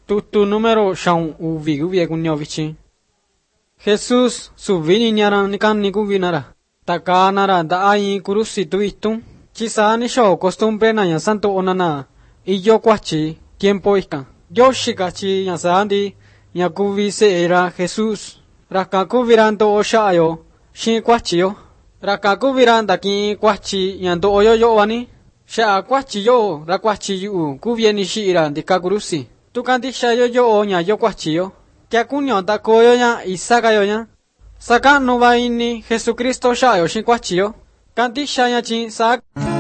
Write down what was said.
Tutu número xaun uvi guvie kunio vichin. Jesús subini niara nikani kuvinara. Takanara da ai kurusi tuitum. Chisa ni show costumbre na ya santo onana. Iyo kwachi tiempo ika. Yoshika chi ya sandi ya kuvi se era Jesús. Raka kuvirando oshayo. Shin kwachiyo. Raka kuviranda ki kwachi yando oyo wani. Sha kwachi yo ra kwachi yu kuvieni shira ndika kurusi. Tukandisha yo nya yo kwachiyo. Kya kunyo da koyo nya isaka yo nya. Saka no va inni Jesucristo shayo shin kwachiyo. Kandisha nya chin sak.